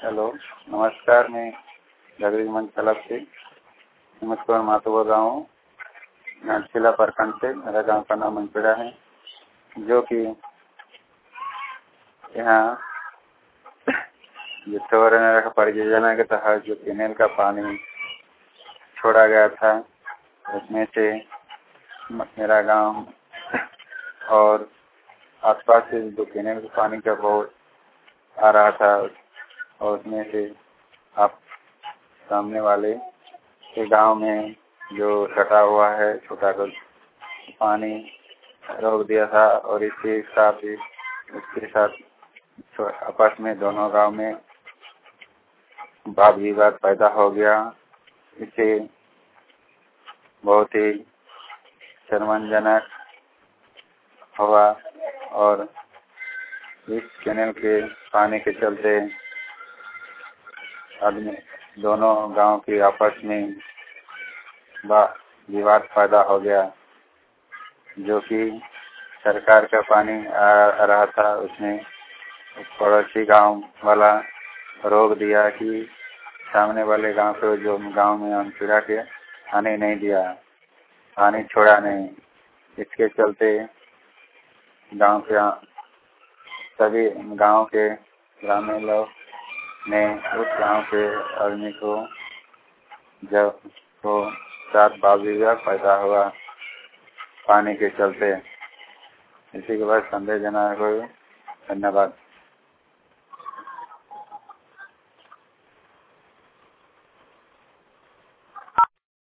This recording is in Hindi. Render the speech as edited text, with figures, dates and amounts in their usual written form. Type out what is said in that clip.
हेलो, नमस्कार। मैं जगदीश मंच क्लब से हिम्मत कुमार मातो बोल रहा हूँ। घाटशिला प्रखंड से। मेरा गांव का नाम मंचपेड़ा है, जो कि यहाँ जो परियोजना के तहत जो केनेल का पानी छोड़ा गया था, उसमें से मेरा गांव और आसपास से जो केनेल के पानी का बहुत आ रहा था, और उसमें से आप सामने वाले के गांव में जो कटा हुआ है छोटा कर पानी रोक दिया था, और इसके साथ आपस में दोनों गांव में वाद विवाद पैदा हो गया। इससे बहुत ही शर्मनाक हुआ, और इस केनेल के पानी के चलते आदमी दोनों गांव के आपस में विवाद पैदा हो गया। जो कि सरकार का पानी आ रहा था, उसने पड़ोसी गांव वाला रोक दिया कि सामने वाले गांव को, जो गांव में अंतरा के आने नहीं दिया, पानी छोड़ा नहीं। इसके चलते गांव के सभी गांव के ग्रामीण लोग ने उस गांव के आदमी को जब तो साथ वाद पैदा हुआ पानी के चलते। इसी के बाद संदेश देना है। धन्यवाद।